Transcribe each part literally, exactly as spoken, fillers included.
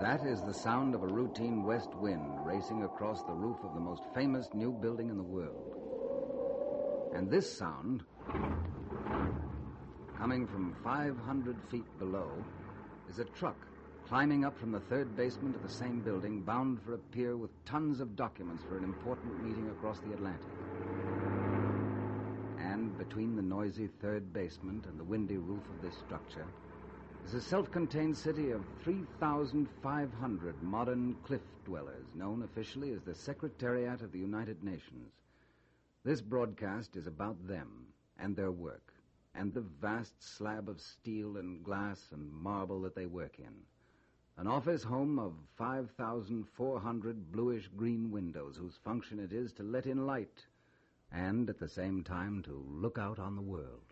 That is the sound of a routine west wind racing across the roof of the most famous new building in the world. And this sound, coming from five hundred feet below, is a truck climbing up from the third basement of the same building, bound for a pier with tons of documents for an important meeting across the Atlantic. And between the noisy third basement and the windy roof of this structure is a self-contained city of three thousand five hundred modern cliff dwellers, known officially as the Secretariat of the United Nations. This broadcast is about them and their work, and the vast slab of steel and glass and marble that they work in. An office home of five thousand four hundred bluish-green windows whose function it is to let in light and, at the same time, to look out on the world.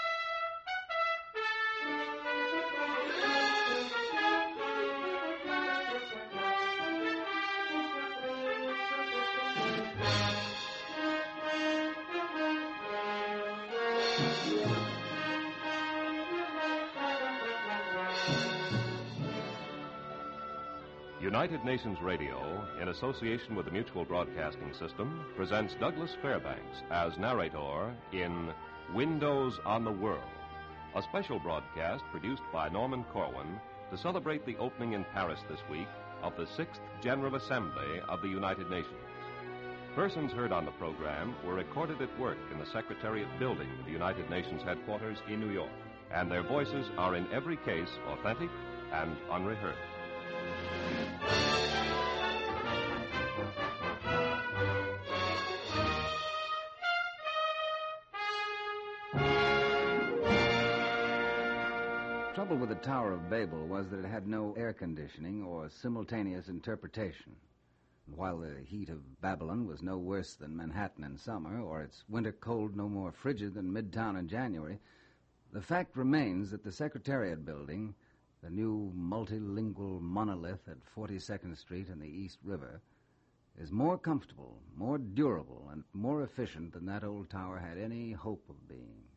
United Nations Radio, in association with the Mutual Broadcasting System, presents Douglas Fairbanks as narrator in Windows on the World, a special broadcast produced by Norman Corwin to celebrate the opening in Paris this week of the Sixth General Assembly of the United Nations. Persons heard on the program were recorded at work in the Secretariat building of the United Nations headquarters in New York, and their voices are in every case authentic and unrehearsed. The trouble with the Tower of Babel was that it had no air conditioning or simultaneous interpretation. And while the heat of Babylon was no worse than Manhattan in summer, or its winter cold no more frigid than Midtown in January, the fact remains that the Secretariat building, the new multilingual monolith at forty-second Street and the East River, is more comfortable, more durable, and more efficient than that old tower had any hope of being.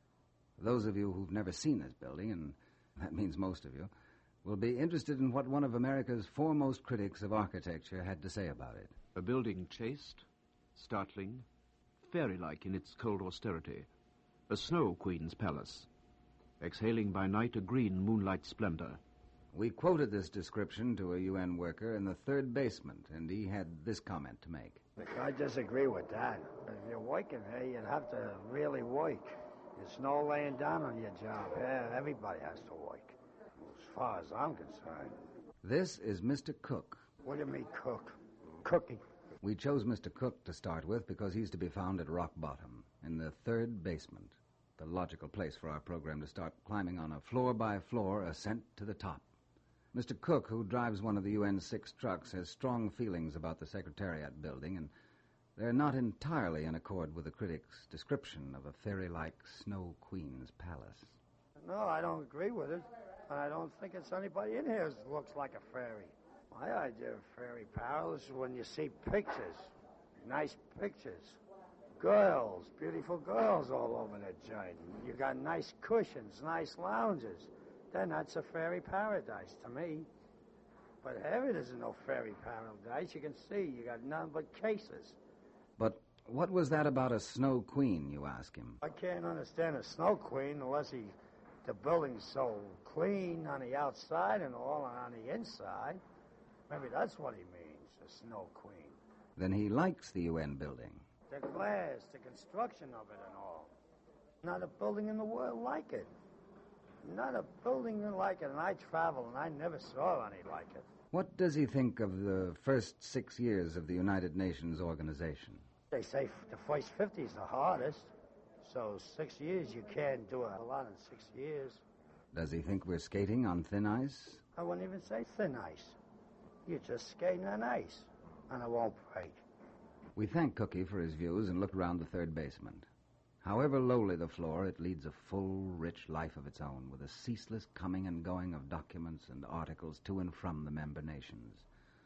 For those of you who've never seen this building, and that means most of you, will be interested in what one of America's foremost critics of architecture had to say about it. A building chaste, startling, fairy-like in its cold austerity. A snow queen's palace, exhaling by night a green moonlight splendor. We quoted this description to a U N worker in the third basement, and he had this comment to make. I disagree with that. If you're working here, you'd have to really work. There's no laying down on your job. Yeah, everybody has to work, as far as I'm concerned. This is Mister Cook. What do you mean, cook? Cooking. We chose Mister Cook to start with because he's to be found at rock bottom, in the third basement, the logical place for our program to start climbing on a floor-by-floor ascent to the top. Mister Cook, who drives one of the U N's six trucks, has strong feelings about the Secretariat building, and they're not entirely in accord with the critic's description of a fairy-like snow queen's palace. No, I don't agree with it. And I don't think it's anybody in here that looks like a fairy. My idea of fairy palace is when you see pictures, nice pictures. Girls, beautiful girls all over the joint. You got nice cushions, nice lounges. Then that's a fairy paradise to me. But here it isn't no fairy paradise. You can see you got none but cases. But what was that about a snow queen, you ask him? I can't understand a snow queen unless he, the building's so clean on the outside and all and on the inside. Maybe that's what he means, a snow queen. Then he likes the U N building. The glass, the construction of it and all. Not a building in the world like it. Not a building like it, and I travel, and I never saw any like it. What does he think of the first six years of the United Nations organization? They say the first fifty is the hardest, so six years, you can't do a lot in six years. Does he think we're skating on thin ice? I wouldn't even say thin ice. You're just skating on ice, and it won't break. We thank Cookie for his views and look around the third basement. However lowly the floor, it leads a full, rich life of its own, with a ceaseless coming and going of documents and articles to and from the member nations.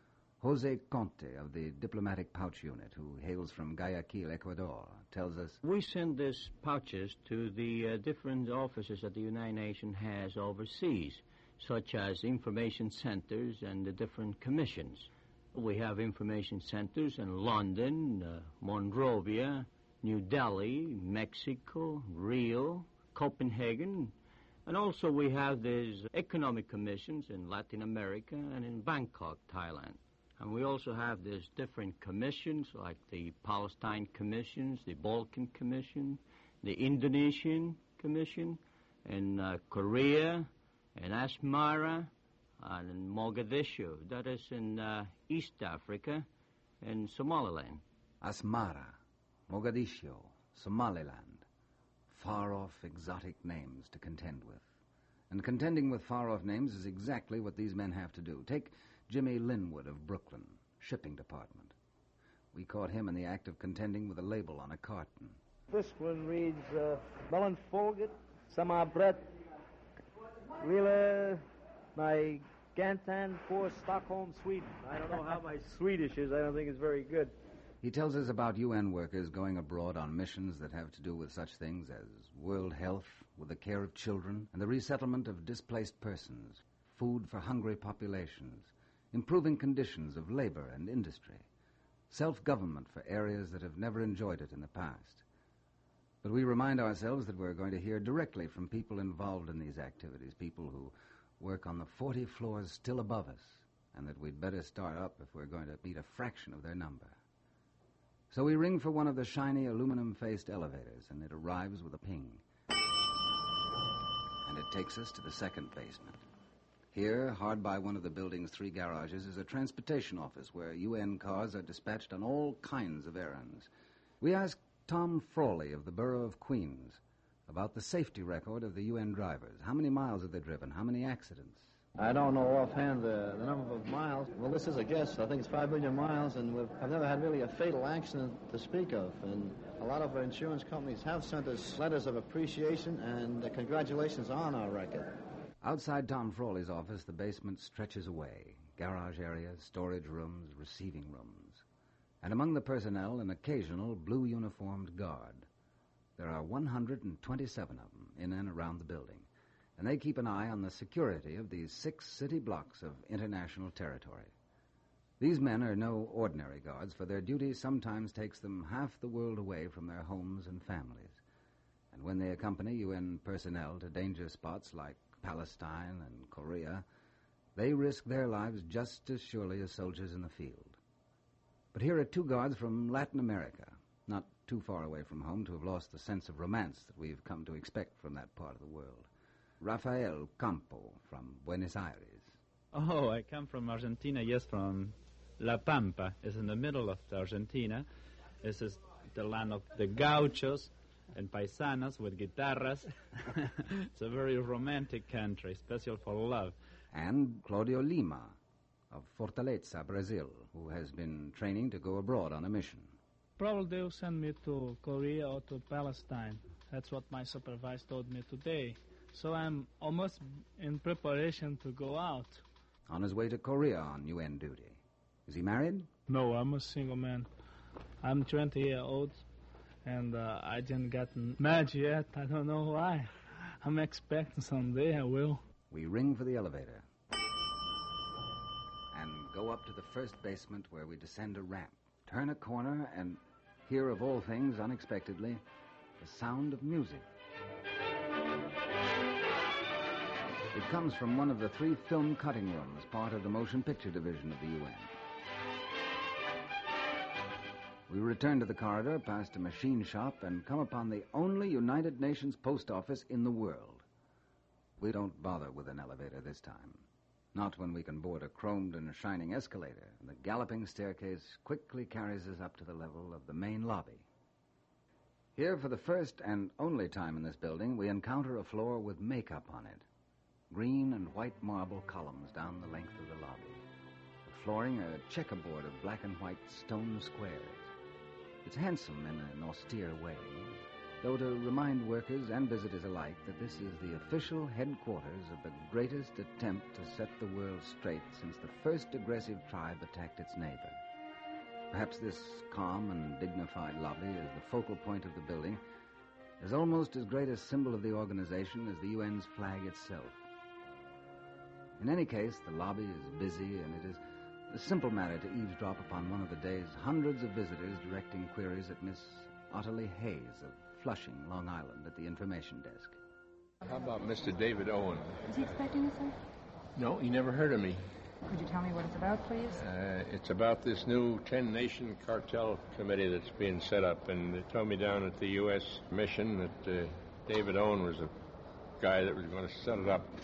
Jose Conte of the Diplomatic Pouch Unit, who hails from Guayaquil, Ecuador, tells us, We send these pouches to the uh, different offices that the United Nations has overseas. such as information centers and the different commissions. We have information centers in London, uh, Monrovia, New Delhi, Mexico, Rio, Copenhagen, and also we have these economic commissions in Latin America and in Bangkok, Thailand. And we also have these different commissions like the Palestine Commissions, the Balkan Commission, the Indonesian Commission, in uh, Korea, in Asmara, and in Mogadishu. That is in uh, East Africa, in Somaliland. Asmara, Mogadishu, Somaliland. Far-off, exotic names to contend with. And contending with far-off names is exactly what these men have to do. Take Jimmy Linwood of Brooklyn, shipping department. We caught him in the act of contending with a label on a carton. This one reads, uh, Melon Folget, Samarbret, Wheeler, my Gantan for Stockholm, Sweden. I don't know how my Swedish is. I don't think it's very good. He tells us about U N workers going abroad on missions that have to do with such things as world health, with the care of children, and the resettlement of displaced persons, food for hungry populations, improving conditions of labor and industry, self-government for areas that have never enjoyed it in the past. But we remind ourselves that we're going to hear directly from people involved in these activities, people who work on the forty floors still above us, and that we'd better start up if we're going to meet a fraction of their number. So we ring for one of the shiny aluminum-faced elevators, and it arrives with a ping. And it takes us to the second basement. Here, hard by one of the building's three garages, is a transportation office where U N cars are dispatched on all kinds of errands. We ask Tom Frawley of the Borough of Queens about the safety record of the U N drivers. How many miles have they driven? How many accidents? I don't know offhand the, the number of miles. Well, this is a guess. I think it's five million miles, and we've I've never had really a fatal accident to speak of. And a lot of our insurance companies have sent us letters of appreciation and uh, congratulations on our record. Outside Tom Frawley's office, the basement stretches away. Garage areas, storage rooms, receiving rooms. And among the personnel, an occasional blue-uniformed guard. There are one hundred twenty-seven of them in and around the building, and they keep an eye on the security of these six city blocks of international territory. These men are no ordinary guards, for their duty sometimes takes them half the world away from their homes and families. And when they accompany U N personnel to danger spots like Palestine and Korea, they risk their lives just as surely as soldiers in the field. But here are two guards from Latin America, not too far away from home to have lost the sense of romance that we've come to expect from that part of the world. Rafael Campo from Buenos Aires. Oh, I come from Argentina, yes, from La Pampa. It's in the middle of Argentina. This is the land of the gauchos and paisanos with guitarras. It's a very romantic country, special for love. And Claudio Lima of Fortaleza, Brazil, who has been training to go abroad on a mission. Probably they'll send me to Korea or to Palestine. That's what my supervisor told me today. So I'm almost in preparation to go out. On his way to Korea on U N duty. Is he married? No, I'm a single man. I'm twenty years old, and uh, I didn't get married yet. I don't know why. I'm expecting someday I will. We ring for the elevator and go up to the first basement where we descend a ramp, turn a corner, and hear, of all things, unexpectedly, the sound of music. It comes from one of the three film cutting rooms, part of the motion picture division of the U N. We return to the corridor, past a machine shop, and come upon the only United Nations post office in the world. We don't bother with an elevator this time. Not when we can board a chromed and shining escalator. The galloping staircase quickly carries us up to the level of the main lobby. Here, for the first and only time in this building, we encounter a floor with makeup on it. Green and white marble columns down the length of the lobby. The flooring a checkerboard of black and white stone squares. It's handsome in an austere way, though to remind workers and visitors alike that this is the official headquarters of the greatest attempt to set the world straight since the first aggressive tribe attacked its neighbor. Perhaps this calm and dignified lobby as the focal point of the building is almost as great a symbol of the organization as the U N's flag itself. In any case, the lobby is busy, and it is a simple matter to eavesdrop upon one of the day's hundreds of visitors directing queries at Miss Ottilie Hayes of Flushing, Long Island, at the information desk. How about Mister David Owen? Is he expecting us, sir? No, he never heard of me. Could you tell me what it's about, please? Uh, it's about this new ten-nation cartel committee that's being set up, and they told me down at the U S mission that uh, David Owen was a guy that was going to set it up.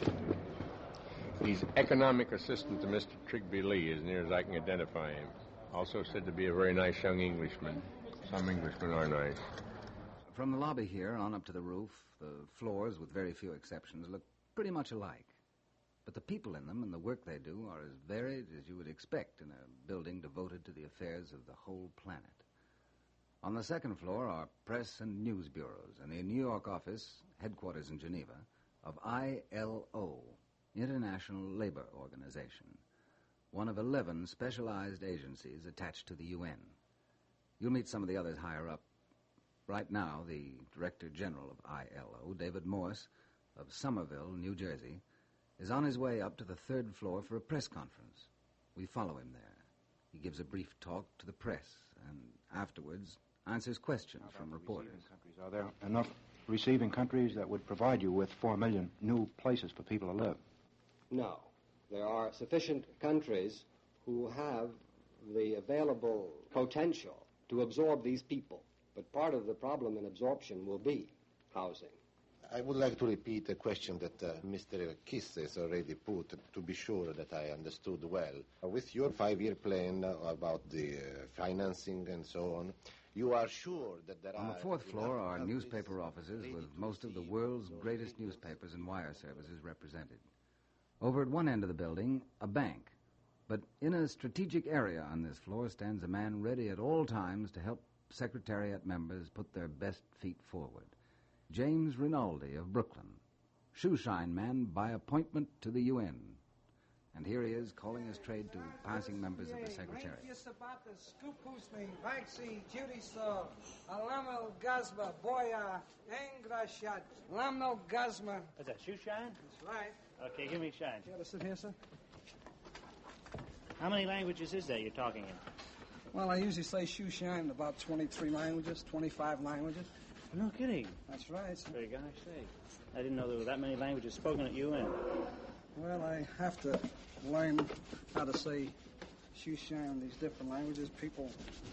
He's economic assistant to Mister Trigby Lee, as near as I can identify him. Also said to be a very nice young Englishman. Some Englishmen are nice. From the lobby here on up to the roof, the floors, with very few exceptions, look pretty much alike. But the people in them and the work they do are as varied as you would expect in a building devoted to the affairs of the whole planet. On the second floor are press and news bureaus, and the New York office, headquarters in Geneva, of I L O, International Labor Organization, one of eleven specialized agencies attached to the U N. You'll meet some of the others higher up. Right now, the Director General of I L O, David Morse, of Somerville, New Jersey, is on his way up to the third floor for a press conference. We follow him there. He gives a brief talk to the press and afterwards answers questions from reporters. Countries, are there enough receiving countries that would provide you with four million new places for people to live? No. There are sufficient countries who have the available potential to absorb these people. But part of the problem in absorption will be housing. I would like to repeat a question that uh, Mister Kiss has already put, to be sure that I understood well. Uh, with your five-year plan uh, about the uh, financing and so on, you are sure that there on are... On the fourth floor are newspaper offices with most of the world's greatest newspapers and wire services represented. Over at one end of the building, a bank. But in a strategic area on this floor stands a man ready at all times to help Secretariat members put their best feet forward. James Rinaldi of Brooklyn, shoeshine man by appointment to the U N. And here he is calling his trade to passing members of the Secretariat. Is that shoeshine? That's right. Okay, give me shine. You got to sit here, sir? How many languages is there you're talking in? Well, I usually say shoe shine in about twenty-three languages, twenty-five languages. No kidding. That's right, sir. For gosh sake. I didn't know there were that many languages spoken at U N. Well, I have to learn how to say shoe shine in these different languages. People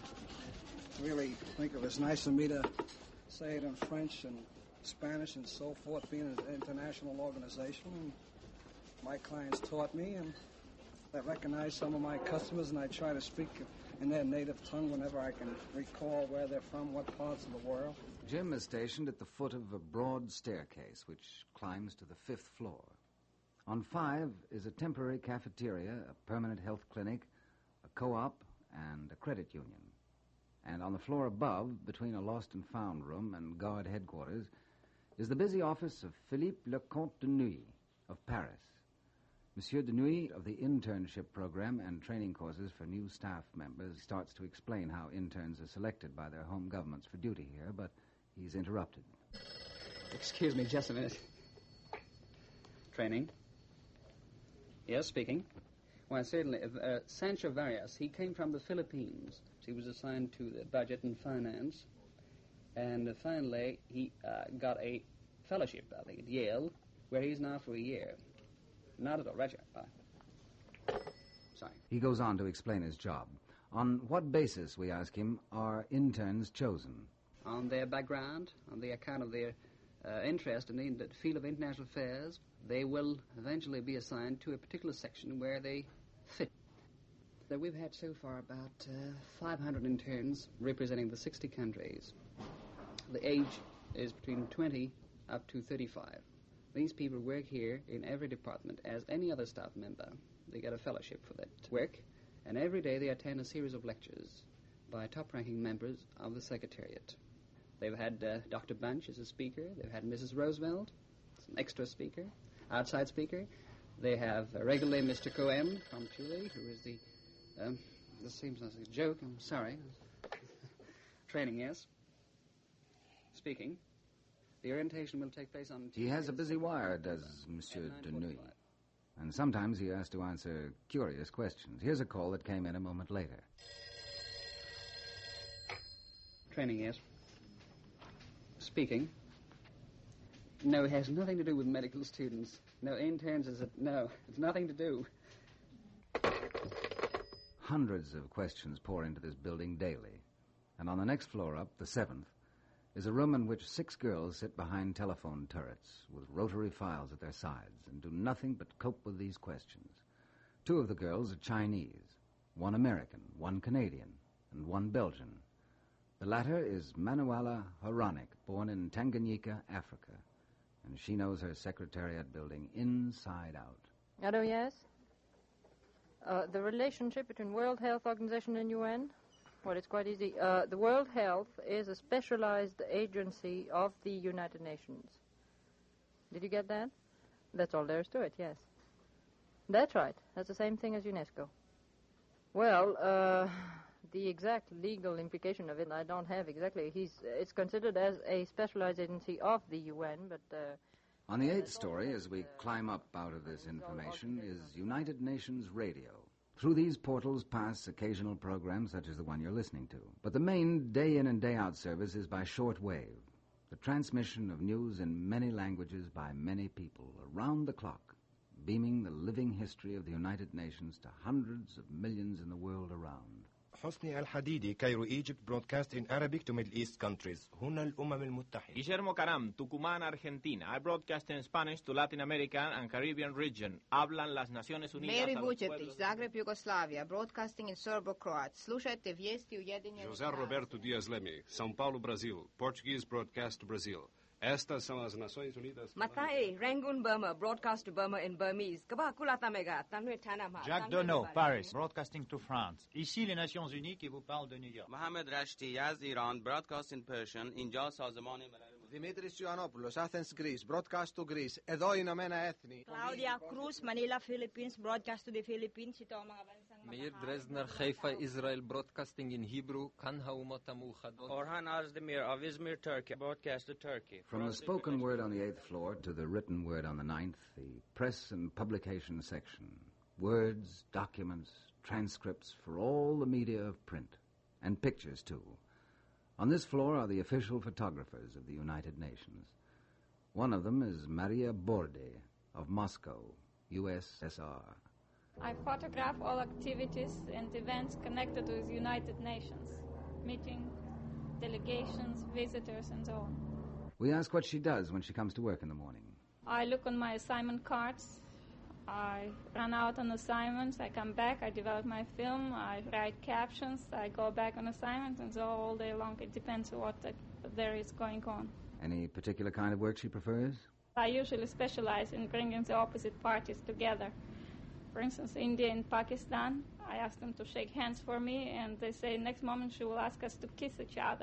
really think it was nice of me to say it in French and Spanish and so forth, being an international organization. And my clients taught me, and I recognize some of my customers, and I try to speak in their native tongue whenever I can recall where they're from, what parts of the world. Jim is stationed at the foot of a broad staircase which climbs to the fifth floor. On five is a temporary cafeteria, a permanent health clinic, a co-op, and a credit union. And on the floor above, between a lost and found room and guard headquarters, is the busy office of Philippe Lecomte de Nuit of Paris. Monsieur de Nuit of the internship program and training courses for new staff members starts to explain how interns are selected by their home governments for duty here, but he's interrupted. Excuse me just a minute. Training? Yes, speaking. Why, certainly. Uh, Sancho Varias, he came from the Philippines. He was assigned to the budget and finance. And uh, finally, he uh, got a fellowship, I think, at Yale, where he's now for a year. Not at all. Roger. Bye. Sorry. He goes on to explain his job. On what basis, we ask him, are interns chosen? On their background, on the account of their uh, interest in the field of international affairs, they will eventually be assigned to a particular section where they fit. So we've had so far about uh, five hundred interns representing the sixty countries. The age is between twenty up to thirty-five. These people work here in every department as any other staff member. They get a fellowship for that work, and every day they attend a series of lectures by top-ranking members of the Secretariat. They've had uh, Doctor Bunch as a speaker. They've had Missus Roosevelt, as an extra speaker, outside speaker. They have uh, regularly Mister Cohen from Chile, who is the, um, this seems like a joke, I'm sorry. Training, yes. Speaking. The orientation will take place on... He has a busy wire, does Monsieur de Nuit. And sometimes he has to answer curious questions. Here's a call that came in a moment later. Training, yes. Speaking. No, it has nothing to do with medical students. No, interns is it? No, it's nothing to do. Hundreds of questions pour into this building daily. And on the next floor up, the seventh, is a room in which six girls sit behind telephone turrets with rotary files at their sides and do nothing but cope with these questions. Two of the girls are Chinese, one American, one Canadian, and one Belgian. The latter is Manuela Horanik, born in Tanganyika, Africa, and she knows her secretariat building inside out. Hello, yes? Uh, the relationship between World Health Organization and U N? Well, it's quite easy. Uh, the World Health is a specialized agency of the United Nations. Did you get that? That's all there is to it, yes. That's right. That's the same thing as UNESCO. Well, uh, the exact legal implication of it, I don't have exactly. He's, it's considered as a specialized agency of the U N, but... Uh, On the eighth story, as we climb up out of this information, is United Nations Radio. Through these portals pass occasional programs such as the one you're listening to. But the main day-in and day-out service is by short wave, the transmission of news in many languages by many people around the clock, beaming the living history of the United Nations to hundreds of millions in the world around. حسني الحديدي Cairo, Egypt, broadcast in Arabic to Middle East countries. هنا الأمم المتحدة. Guillermo Caram, Tucumán, Argentina. I broadcast in Spanish to Latin American and Caribbean region. Hablan las Naciones Unidas. Mary Vucetić, Zagreb, Yugoslavia, broadcasting in Serbo-Croat. Slušajte vijesti Ujedinjenih José Roberto Dias Leme, São Paulo, Brazil. Portuguese broadcast to Brazil. Estas são as Nações Unidas. Matai, Rangoon, Burma, broadcast to Burma in Burmese. Jacques Donneau, Paris, broadcasting to France. Ici les Nations Unies qui vous parlent de New York. Mohammed Rashti, Yaz, Iran, broadcast in Persian. Inja Sazamani, Dimitris Ioannopoulos, Athens, Greece, broadcast to Greece. Εδώ Ηνωμένα Έθνη. Claudia Cruz, Manila, Philippines, broadcast to the Philippines. Meir Dresdner, Haifa, Israel, broadcasting in Hebrew. Kanha Umata Mukhad. Orhan Azdemir of Izmir, Turkey, broadcast to Turkey. From the spoken word on the eighth floor to the written word on the ninth, the press and publication section. Words, documents, transcripts for all the media of print. And pictures, too. On this floor are the official photographers of the United Nations. One of them is Maria Borde of Moscow, U S S R. I photograph all activities and events connected with the United Nations, meetings, delegations, visitors, and so on. We ask what she does when she comes to work in the morning. I look on my assignment cards. I run out on assignments. I come back. I develop my film. I write captions. I go back on assignments, and so all day long. It depends on what the, there is going on. Any particular kind of work she prefers? I usually specialize in bringing the opposite parties together. For instance, India and Pakistan, I ask them to shake hands for me, and they say next moment she will ask us to kiss each other.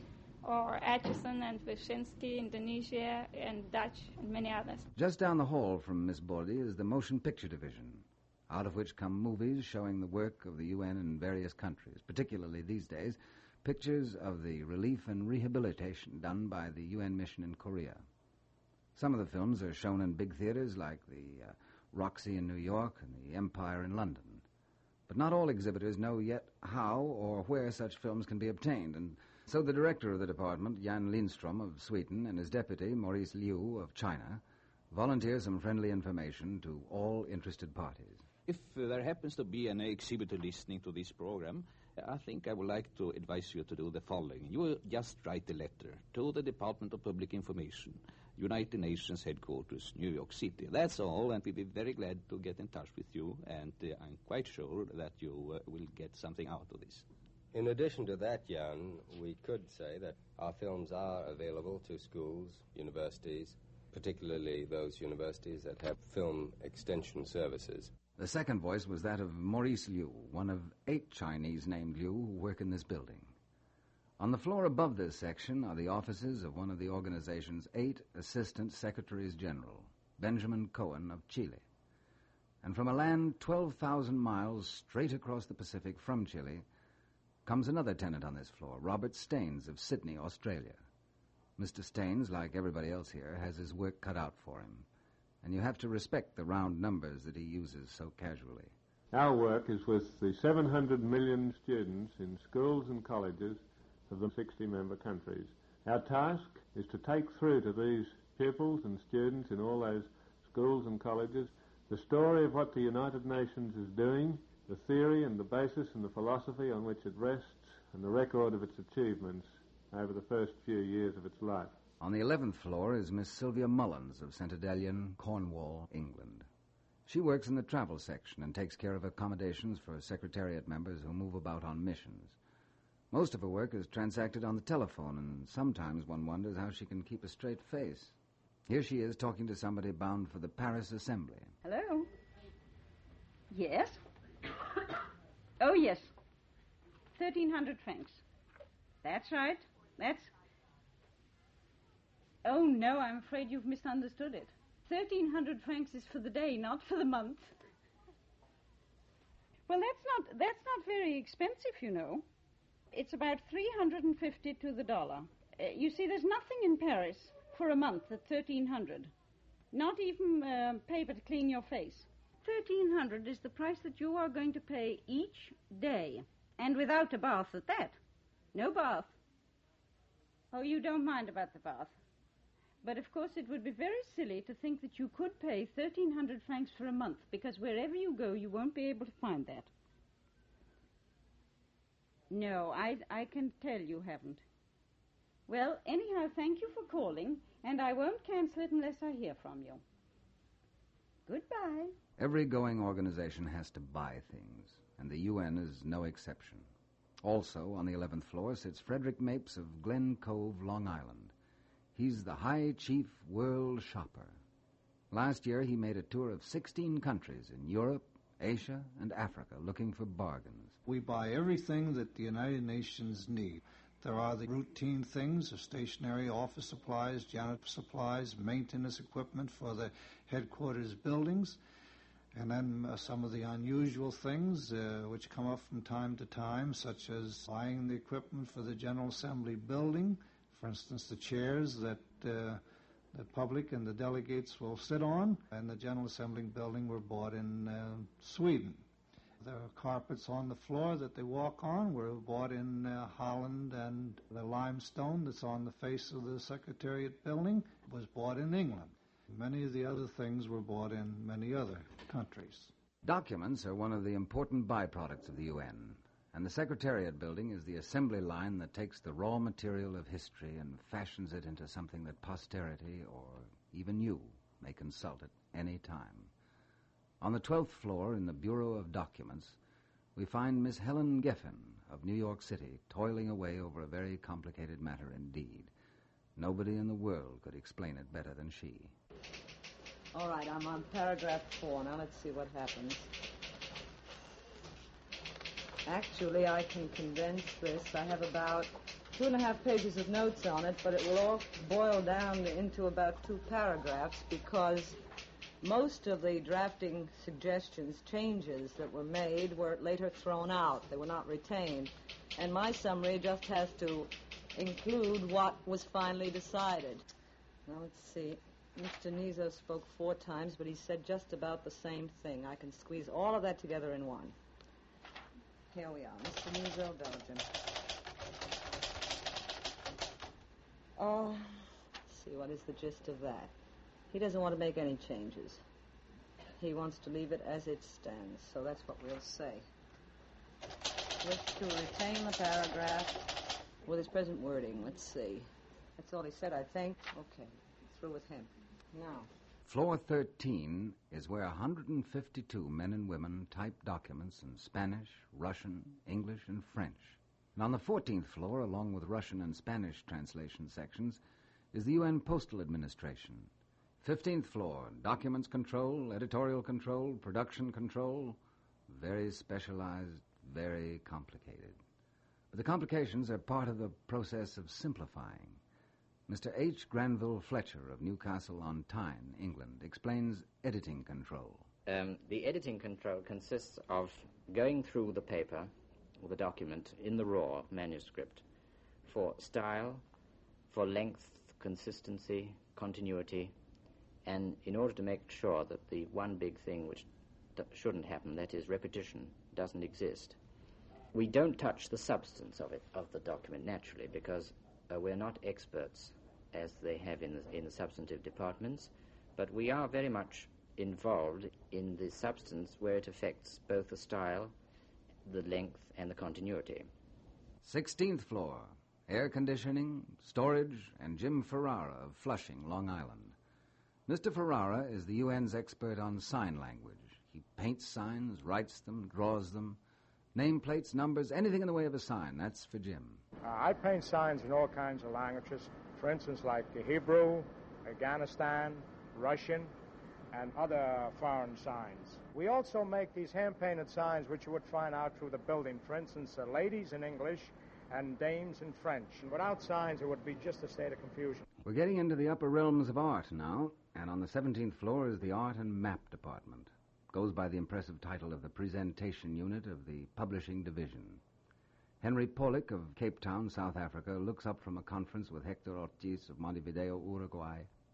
Or Atchison and Wyszynski, Indonesia, and Dutch, and many others. Just down the hall from Miss Bordy is the Motion Picture Division, out of which come movies showing the work of the U N in various countries, particularly these days, pictures of the relief and rehabilitation done by the U N mission in Korea. Some of the films are shown in big theaters like the uh, Roxy in New York and the Empire in London. But not all exhibitors know yet how or where such films can be obtained, and so the director of the department, Jan Lindström of Sweden, and his deputy, Maurice Liu of China, volunteer some friendly information to all interested parties. If uh, there happens to be an exhibitor listening to this program, I think I would like to advise you to do the following. You just write a letter to the Department of Public Information, United Nations headquarters, New York City. That's all, and we'll be very glad to get in touch with you, and uh, I'm quite sure that you uh, will get something out of this. In addition to that, Jan, we could say that our films are available to schools, universities, particularly those universities that have film extension services. The second voice was that of Maurice Liu, one of eight Chinese named Liu who work in this building. On the floor above this section are the offices of one of the organization's eight Assistant Secretaries General, Benjamin Cohen of Chile. And from a land twelve thousand miles straight across the Pacific from Chile comes another tenant on this floor, Robert Staines of Sydney, Australia. Mister Staines, like everybody else here, has his work cut out for him. and you have to respect the round numbers that he uses so casually. Our work is with the seven hundred million students in schools and colleges of the sixty-member countries. Our task is to take through to these pupils and students in all those schools and colleges the story of what the United Nations is doing, the theory and the basis and the philosophy on which it rests, and the record of its achievements over the first few years of its life. On the eleventh floor is Miss Sylvia Mullins of St Adelian, Cornwall, England. She works in the travel section and takes care of accommodations for Secretariat members who move about on missions. Most of her work is transacted on the telephone, and sometimes one wonders how she can keep a straight face. Here she is talking to somebody bound for the Paris Assembly. Hello? Yes? Oh, yes. Thirteen hundred francs. That's right. That's... Oh, no, I'm afraid you've misunderstood it. Thirteen hundred francs is for the day, not for the month. Well, that's not, that's not very expensive, you know. It's about three hundred fifty to the dollar. Uh, you see, there's nothing in Paris for a month at thirteen hundred. Not even uh, paper to clean your face. thirteen hundred is the price that you are going to pay each day. And without a bath at that. No bath. Oh, you don't mind about the bath. But, of course, it would be very silly to think that you could pay thirteen hundred francs for a month, because wherever you go, you won't be able to find that. No, I, I can tell you haven't. Well, anyhow, thank you for calling, and I won't cancel it unless I hear from you. Goodbye. Every going organization has to buy things, and the U N is no exception. Also, on the eleventh floor sits Frederick Mapes of Glen Cove, Long Island. He's the High Chief World Shopper. Last year, he made a tour of sixteen countries in Europe, Asia, and Africa looking for bargains. We buy everything that the United Nations need. There are the routine things of stationery, office supplies, janitor supplies, maintenance equipment for the headquarters buildings, and then uh, some of the unusual things uh, which come up from time to time, such as buying the equipment for the General Assembly building. For instance, the chairs that uh, the public and the delegates will sit on, and the General Assembly building were bought in uh, Sweden. The carpets on the floor that they walk on were bought in uh, Holland, and the limestone that's on the face of the Secretariat building was bought in England. Many of the other things were bought in many other countries. Documents are one of the important byproducts of the U N, and the Secretariat building is the assembly line that takes the raw material of history and fashions it into something that posterity, or even you, may consult at any time. On the twelfth floor, in the Bureau of Documents, we find Miss Helen Geffen of New York City toiling away over a very complicated matter indeed. Nobody in the world could explain it better than she. All right, I'm on paragraph four. Now let's see what happens. Actually, I can condense this. I have about two and a half pages of notes on it, but it will all boil down into about two paragraphs because most of the drafting suggestions, changes that were made, were later thrown out. They were not retained. And my summary just has to include what was finally decided. Now, let's see. Mister Nizo spoke four times, but he said just about the same thing. I can squeeze all of that together in one. Here we are. Mister Nizo, Belgium. Oh, let's see, what is the gist of that? He doesn't want to make any changes. He wants to leave it as it stands, so that's what we'll say. Wish to retain the paragraph with its present wording. Let's see. That's all he said, I think. Okay, through with him. Now. Floor thirteen is where one hundred fifty-two men and women type documents in Spanish, Russian, English, and French. And on the fourteenth floor, along with Russian and Spanish translation sections, is the U N Postal Administration. fifteenth floor, documents control, editorial control, production control. Very specialized, very complicated. But the complications are part of the process of simplifying. Mister H. Granville Fletcher of Newcastle on Tyne, England, explains editing control. Um, the editing control consists of going through the paper or the document in the raw manuscript for style, for length, consistency, continuity, And in order to make sure that the one big thing which d- shouldn't happen, that is repetition, doesn't exist, we don't touch the substance of it, of the document, naturally, because uh, we're not experts as they have in the, in the substantive departments, but we are very much involved in the substance where it affects both the style, the length, and the continuity. sixteenth floor, air conditioning, storage, and Jim Ferrara of Flushing, Long Island. Mister Ferrara is the U N's expert on sign language. He paints signs, writes them, draws them, nameplates, numbers, anything in the way of a sign. That's for Jim. Uh, I paint signs in all kinds of languages. For instance, like Hebrew, Afghanistan, Russian, and other foreign signs. We also make these hand-painted signs which you would find out through the building. For instance, uh, ladies in English and dames in French. And without signs, it would be just a state of confusion. We're getting into the upper realms of art now, and on the seventeenth floor is the Art and Map Department. Goes by the impressive title of the Presentation Unit of the Publishing Division. Henry Pollock of Cape Town, South Africa, looks up from a conference with Hector Ortiz of Montevideo, Uruguay,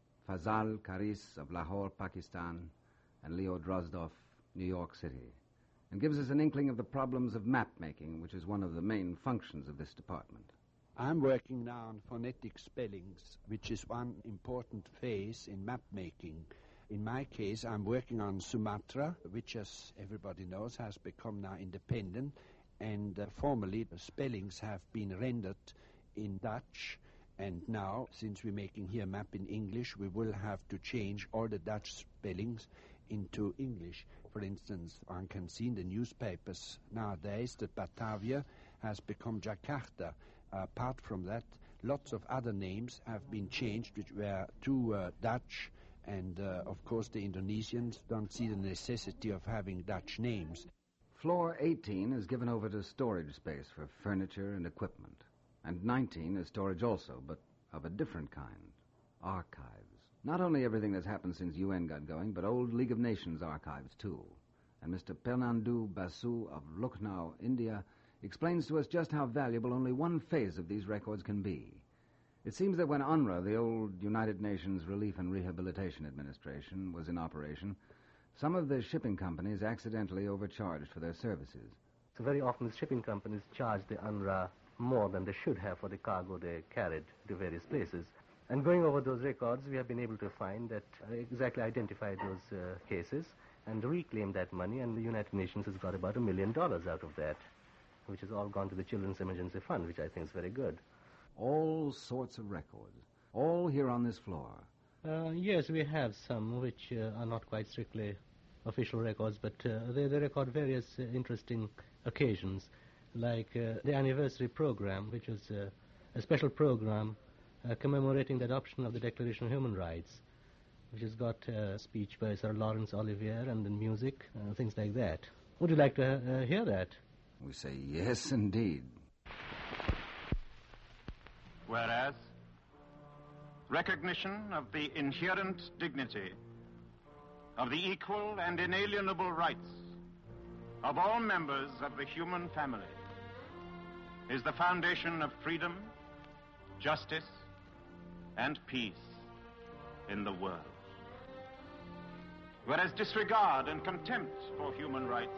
Fazal Karis of Lahore, Pakistan, and Leo Drozdov, New York City, and gives us an inkling of the problems of map-making, which is one of the main functions of this department. I'm working now on phonetic spellings, which is one important phase in map-making. In my case, I'm working on Sumatra, which, as everybody knows, has become now independent, and uh, formerly the spellings have been rendered in Dutch, and now, since we're making here a map in English, we will have to change all the Dutch spellings into English. For instance, one can see in the newspapers nowadays that Batavia has become Jakarta. Uh, apart from that, lots of other names have been changed, which were too uh, Dutch, and uh, of course the Indonesians don't see the necessity of having Dutch names. Floor eighteen is given over to storage space for furniture and equipment. And nineteen is storage also, but of a different kind. Archives. Not only everything that's happened since U N got going, but old League of Nations archives, too. And Mister Pernandu Basu of Lucknow, India, explains to us just how valuable only one phase of these records can be. It seems that when UNRWA, the old United Nations Relief and Rehabilitation Administration, was in operation, some of the shipping companies accidentally overcharged for their services. So very often the shipping companies charge the UNRWA more than they should have for the cargo they carried to various places. And going over those records, we have been able to find that, uh, exactly identify those uh, cases and reclaim that money, and the United Nations has got about a million dollars out of that, which has all gone to the Children's Emergency Fund, which I think is very good. All sorts of records, all here on this floor. Uh, yes, we have some which uh, are not quite strictly official records, but uh, they, they record various uh, interesting occasions, like uh, the anniversary program, which was uh, a special program uh, commemorating the adoption of the Declaration of Human Rights, which has got a speech by Sir Laurence Olivier and then music, uh, things like that. Would you like to uh, hear that? We say yes, indeed. Whereas, recognition of the inherent dignity, of the equal and inalienable rights of all members of the human family is the foundation of freedom, justice, and peace in the world. Whereas disregard and contempt for human rights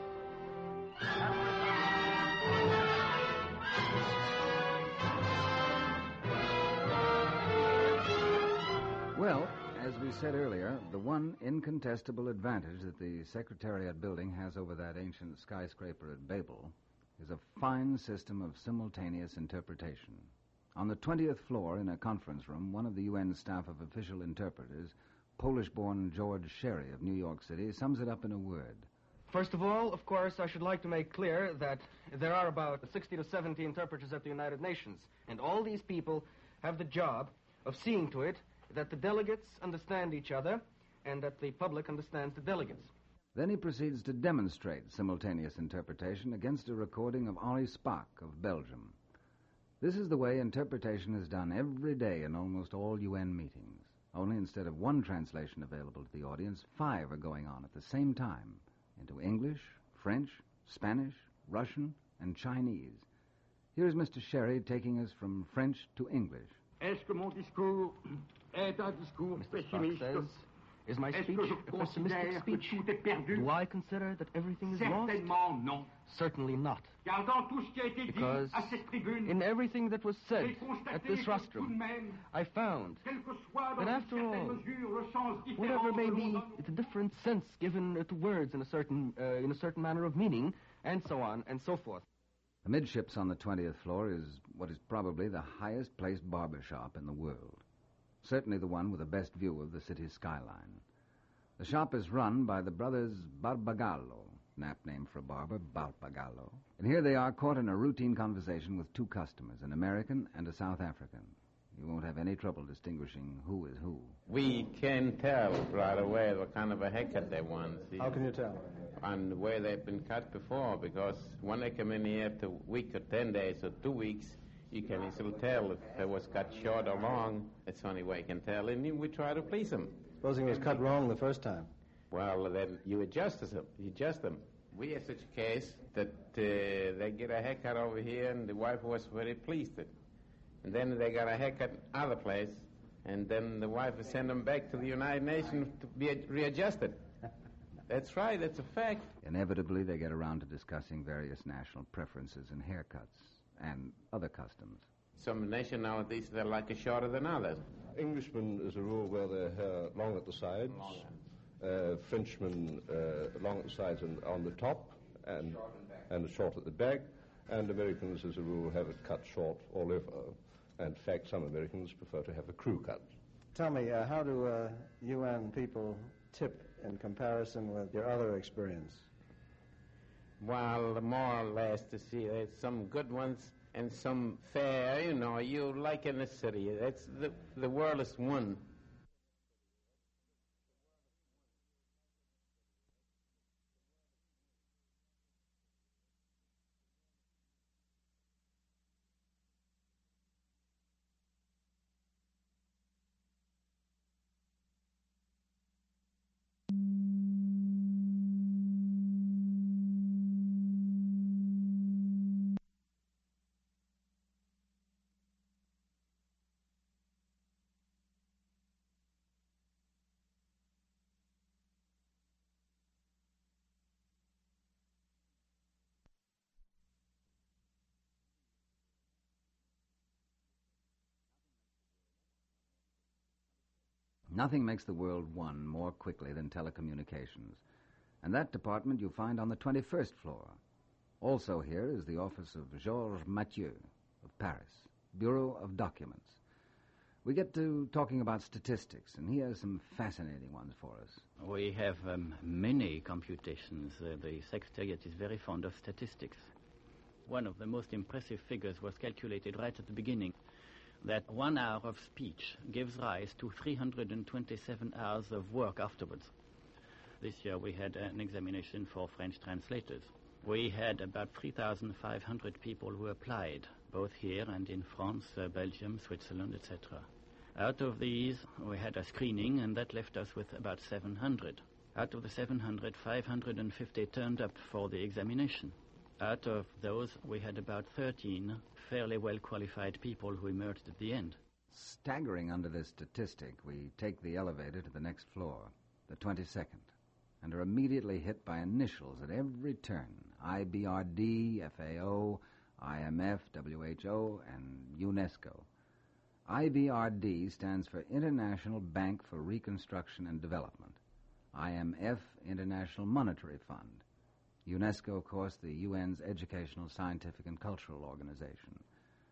Well, as we said earlier, the one incontestable advantage that the Secretariat building has over that ancient skyscraper at Babel is a fine system of simultaneous interpretation. On the twentieth floor, in a conference room, one of the U N staff of official interpreters, Polish-born George Sherry of New York City, sums it up in a word. First of all, of course, I should like to make clear that there are about sixty to seventy interpreters at the United Nations, and all these people have the job of seeing to it that the delegates understand each other and that the public understands the delegates. Then he proceeds to demonstrate simultaneous interpretation against a recording of Henri Spaak of Belgium. This is the way interpretation is done every day in almost all U N meetings. Only instead of one translation available to the audience, five are going on at the same time, into English, French, Spanish, Russian, and Chinese. Here's Mister Sherry taking us from French to English. Est-ce que mon discours est un discours pessimiste? Says, Is my speech a pessimistic speech? Do I consider that everything is lost? Certainly not. Because in everything that was said at this rostrum, I found that after all, whatever may be the different sense given to words in a certain uh, in a certain manner of meaning, and so on and so forth. Amidships on the twentieth floor is what is probably the highest-placed barber shop in the world. Certainly the one with the best view of the city's skyline. The shop is run by the brothers Barbagallo, nap name for a barber, Barbagallo. And here they are caught in a routine conversation with two customers, an American and a South African. You won't have any trouble distinguishing who is who. We can tell right away what kind of a haircut they want. See? How can you tell? On the way they've been cut before, because when they come in here after a week or ten days or two weeks, you can easily tell if it was cut short or long. That's the only way you can tell, and we try to please them. Supposing it was cut wrong the first time? Well, then you adjust them. You adjust them. We had such a case that uh, they get a haircut over here, and the wife was very pleased with it. And then they got a haircut other place, and then the wife sent them back to the United Nations to be readjusted. That's right, that's a fact. Inevitably, they get around to discussing various national preferences in haircuts and other customs. Some nationalities, they're like a shorter than others. Englishmen, as a rule, wear their hair long at the sides. Uh, Frenchmen, uh, long at the sides and on the top, and and short at the back. And Americans, as a rule, have it cut short all over. And in fact, some Americans prefer to have a crew cut. Tell me, uh, how do uh, U N people tip in comparison with your other experience? Well, more or less, to see, there's some good ones and some fair, you know, you like in the city. That's the, the world is one. Nothing makes the world one more quickly than telecommunications, and that department you find on the twenty-first floor. Also here is the office of Georges Mathieu of Paris, Bureau of Documents. We get to talking about statistics, and he has some fascinating ones for us. We have um, many computations. Uh, the Secretariat is very fond of statistics. One of the most impressive figures was calculated right at the beginning, that one hour of speech gives rise to three hundred twenty-seven hours of work afterwards. This year we had an examination for French translators. We had about three thousand five hundred people who applied, both here and in France, uh, Belgium, Switzerland, et cetera. Out of these, we had a screening, and that left us with about seven hundred. Out of the seven hundred, five hundred fifty turned up for the examination. Out of those, we had about thirteen fairly well-qualified people who emerged at the end. Staggering under this statistic, we take the elevator to the next floor, the twenty-second, and are immediately hit by initials at every turn. I B R D, F A O, I M F, W H O, and UNESCO. I B R D stands for International Bank for Reconstruction and Development. I M F, International Monetary Fund. UNESCO, of course, the U N's Educational, Scientific, and Cultural Organization.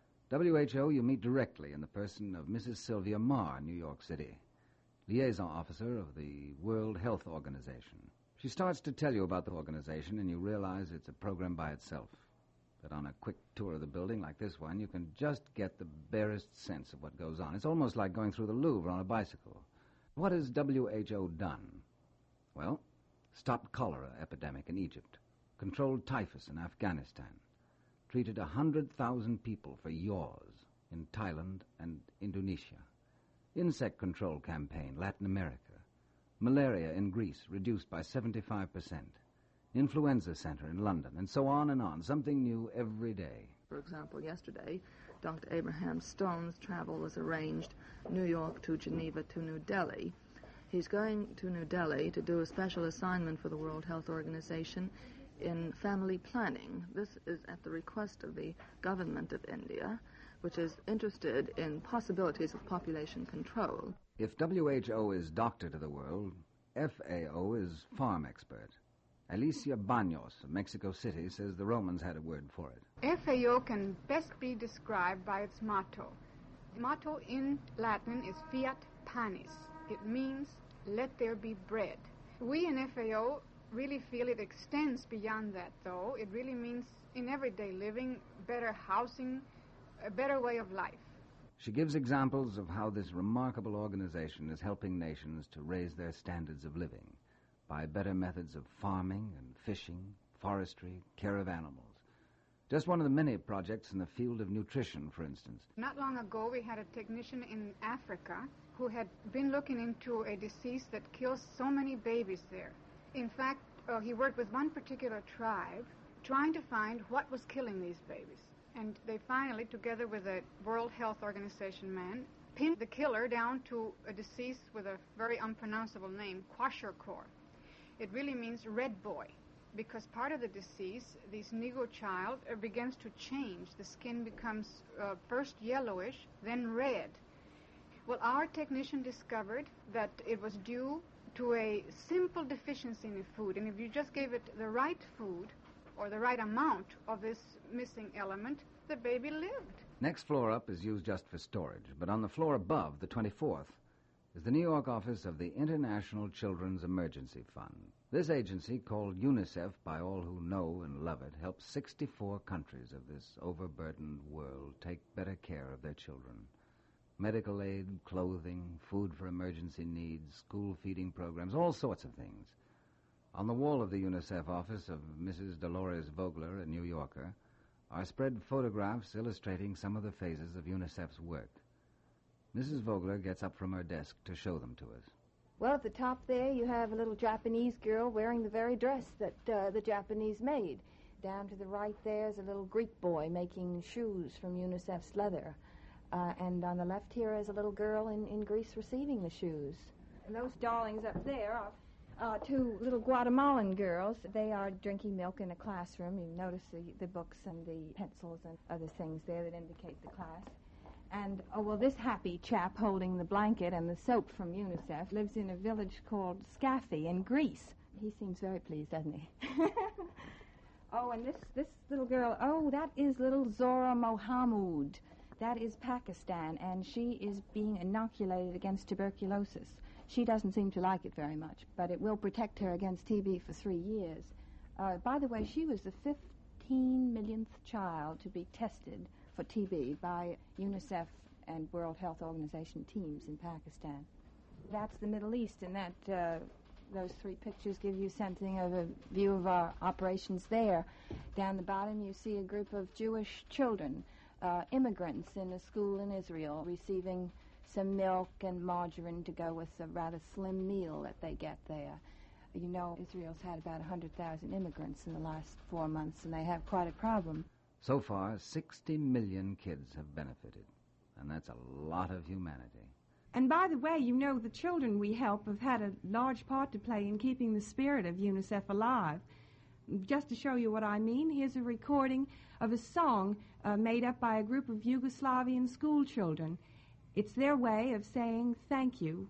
W H O, you meet directly in the person of Missus Sylvia Marr, New York City, liaison officer of the World Health Organization. She starts to tell you about the organization, and you realize it's a program by itself. But on a quick tour of the building like this one, you can just get the barest sense of what goes on. It's almost like going through the Louvre on a bicycle. What has W H O done? Well, stopped cholera epidemic in Egypt, controlled typhus in Afghanistan, treated one hundred thousand people for yaws in Thailand and Indonesia, insect control campaign, Latin America, malaria in Greece reduced by seventy-five percent, influenza center in London, and so on and on, something new every day. For example, yesterday, Doctor Abraham Stone's travel was arranged New York to Geneva to New Delhi, He's going to New Delhi to do a special assignment for the World Health Organization in family planning. This is at the request of the government of India, which is interested in possibilities of population control. If W H O is doctor to the world, F A O is farm expert. Alicia Baños of Mexico City says the Romans had a word for it. F A O can best be described by its motto. The motto in Latin is Fiat Panis. It means, let there be bread. We in F A O really feel it extends beyond that, though. It really means, in everyday living, better housing, a better way of life. She gives examples of how this remarkable organization is helping nations to raise their standards of living by better methods of farming and fishing, forestry, care of animals. Just one of the many projects in the field of nutrition, for instance. Not long ago, we had a technician in Africa who had been looking into a disease that kills so many babies there. In fact, uh, he worked with one particular tribe trying to find what was killing these babies. And they finally, together with a World Health Organization man, pinned the killer down to a disease with a very unpronounceable name, kwashiorkor. It really means red boy, because part of the disease, this Negro child uh, begins to change. The skin becomes uh, first yellowish, then red. Well, our technician discovered that it was due to a simple deficiency in the food, and if you just gave it the right food or the right amount of this missing element, the baby lived. Next floor up is used just for storage, but on the floor above, the twenty-fourth, is the New York office of the International Children's Emergency Fund. This agency, called UNICEF by all who know and love it, helps sixty-four countries of this overburdened world take better care of their children. Medical aid, clothing, food for emergency needs, school feeding programs, all sorts of things. On the wall of the UNICEF office of Missus Dolores Vogler, a New Yorker, are spread photographs illustrating some of the phases of UNICEF's work. Missus Vogler gets up from her desk to show them to us. Well, at the top there, you have a little Japanese girl wearing the very dress that uh, the Japanese made. Down to the right there's a little Greek boy making shoes from UNICEF's leather. Uh, and on the left here is a little girl in, in Greece receiving the shoes. And those darlings up there are uh, two little Guatemalan girls. They are drinking milk in a classroom. You notice the, the books and the pencils and other things there that indicate the class. And, oh, well, this happy chap holding the blanket and the soap from UNICEF lives in a village called Skaffi in Greece. He seems very pleased, doesn't he? Oh, and this, this little girl, oh, that is little Zora Mohammed. That is Pakistan, and she is being inoculated against tuberculosis. She doesn't seem to like it very much, but it will protect her against T B for three years. Uh, by the way, she was the fifteen millionth child to be tested for T B by UNICEF and World Health Organization teams in Pakistan. That's the Middle East, and that uh, those three pictures give you something of a view of our operations there. Down the bottom, you see a group of Jewish children, uh, immigrants in a school in Israel, receiving some milk and margarine to go with a rather slim meal that they get there. You know, Israel's had about one hundred thousand immigrants in the last four months, and they have quite a problem. So far, sixty million kids have benefited, and that's a lot of humanity. And by the way, you know, the children we help have had a large part to play in keeping the spirit of UNICEF alive. Just to show you what I mean, here's a recording of a song uh, made up by a group of Yugoslavian school children. It's their way of saying thank you.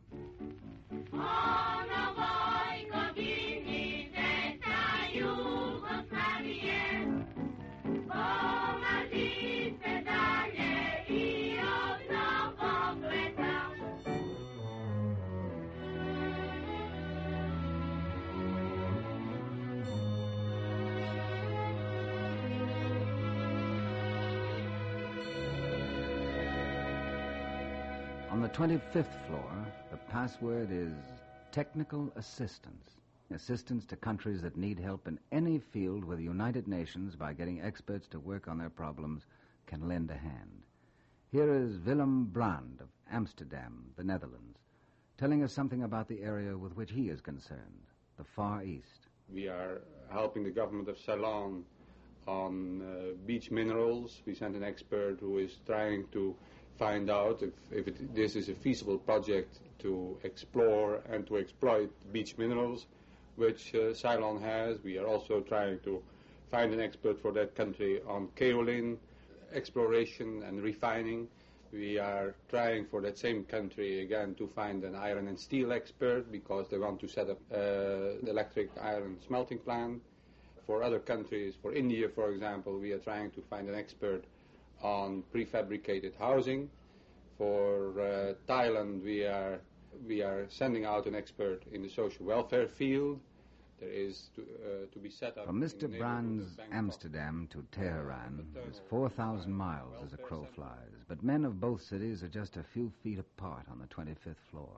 On the twenty-fifth floor, the password is technical assistance. Assistance to countries that need help in any field where the United Nations, by getting experts to work on their problems, can lend a hand. Here is Willem Brand of Amsterdam, the Netherlands, telling us something about the area with which he is concerned, the Far East. We are helping the government of Ceylon on uh, beach minerals. We sent an expert who is trying to find out if, if it, this is a feasible project to explore and to exploit beach minerals, which uh, Ceylon has. We are also trying to find an expert for that country on kaolin exploration and refining. We are trying for that same country again to find an iron and steel expert because they want to set up uh, the electric iron smelting plant. For other countries, for India, for example, we are trying to find an expert on prefabricated housing. For uh, Thailand, we are we are sending out an expert in the social welfare field. There is to, uh, to be set up... From Mister Brand's Amsterdam to Tehran is four thousand miles as a crow flies, but men of both cities are just a few feet apart on the twenty-fifth floor.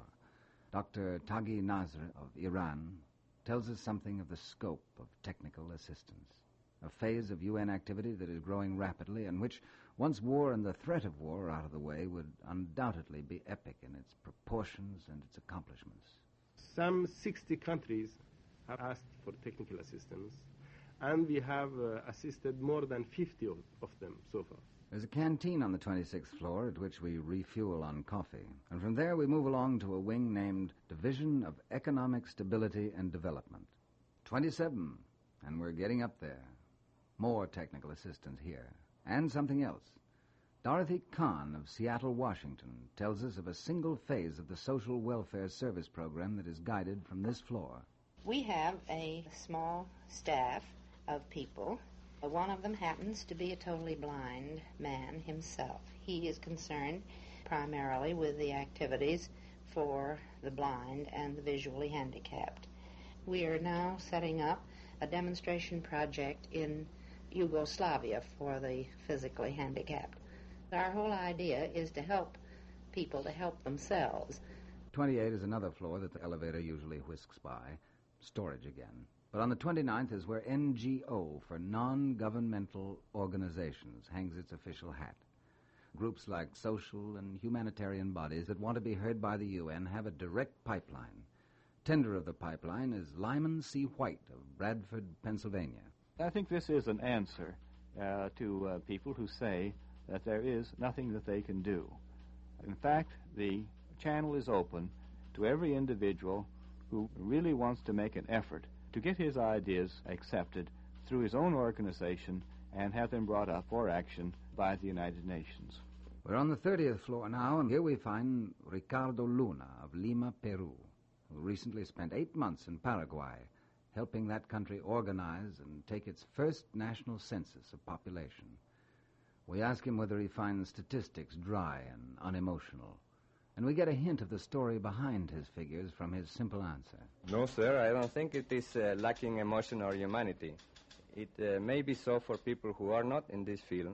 Doctor Taghi Nasr of Iran tells us something of the scope of technical assistance, a phase of U N activity that is growing rapidly and which, once war and the threat of war are out of the way, would undoubtedly be epic in its proportions and its accomplishments. Some sixty countries have asked for technical assistance, and we have uh, assisted more than fifty of, of them so far. There's a canteen on the twenty-sixth floor at which we refuel on coffee, and from there we move along to a wing named Division of Economic Stability and Development. twenty-seven, and we're getting up there. More technical assistance here, and something else. Dorothy Kahn of Seattle, Washington, tells us of a single phase of the social welfare service program that is guided from this floor. We have a small staff of people. One of them happens to be a totally blind man himself. He is concerned primarily with the activities for the blind and the visually handicapped. We are now setting up a demonstration project in Yugoslavia for the physically handicapped. Our whole idea is to help people to help themselves. twenty-eight is another floor that the elevator usually whisks by. Storage again. But on the twenty-ninth is where N G O, for non-governmental organizations, hangs its official hat. Groups like social and humanitarian bodies that want to be heard by the U N have a direct pipeline. Tender of the pipeline is Lyman C. White of Bradford, Pennsylvania. I think this is an answer uh, to uh, people who say that there is nothing that they can do. In fact, the channel is open to every individual who really wants to make an effort to get his ideas accepted through his own organization and have them brought up for action by the United Nations. We're on the thirtieth floor now, and here we find Ricardo Luna of Lima, Peru, who recently spent eight months in Paraguay, helping that country organize and take its first national census of population. We ask him whether he finds statistics dry and unemotional, and we get a hint of the story behind his figures from his simple answer. No, sir, I don't think it is uh, lacking emotion or humanity. It uh, may be so for people who are not in this field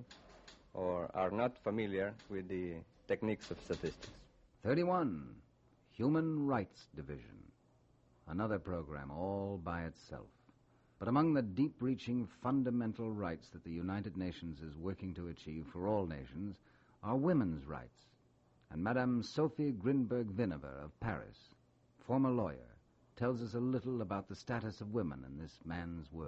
or are not familiar with the techniques of statistics. thirty-one, Human Rights Division. Another program all by itself. But among the deep-reaching fundamental rights that the United Nations is working to achieve for all nations are women's rights. And Madame Sophie Grinberg-Vinever of Paris, former lawyer, tells us a little about the status of women in this man's world.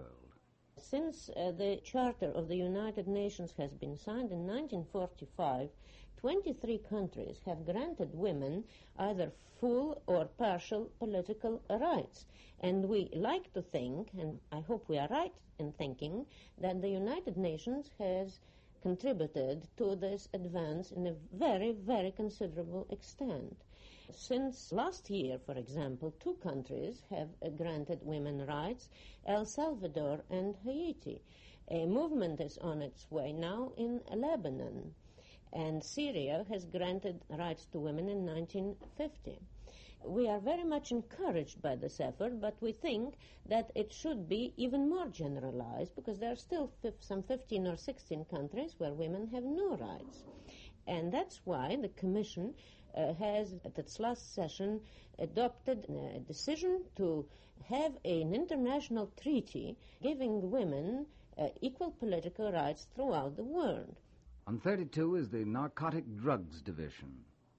Since uh, the Charter of the United Nations has been signed in nineteen forty-five, twenty-three countries have granted women either full or partial political rights. And we like to think, and I hope we are right in thinking, that the United Nations has contributed to this advance in a very, very considerable extent. Since last year, for example, two countries have uh, granted women rights, El Salvador and Haiti. A movement is on its way now in Lebanon, and Syria has granted rights to women in nineteen fifty. We are very much encouraged by this effort, but we think that it should be even more generalized because there are still some fifteen or sixteen countries where women have no rights. And that's why the Commission uh, has, at its last session, adopted a decision to have an international treaty giving women uh, equal political rights throughout the world. On thirty-two is the Narcotic Drugs Division.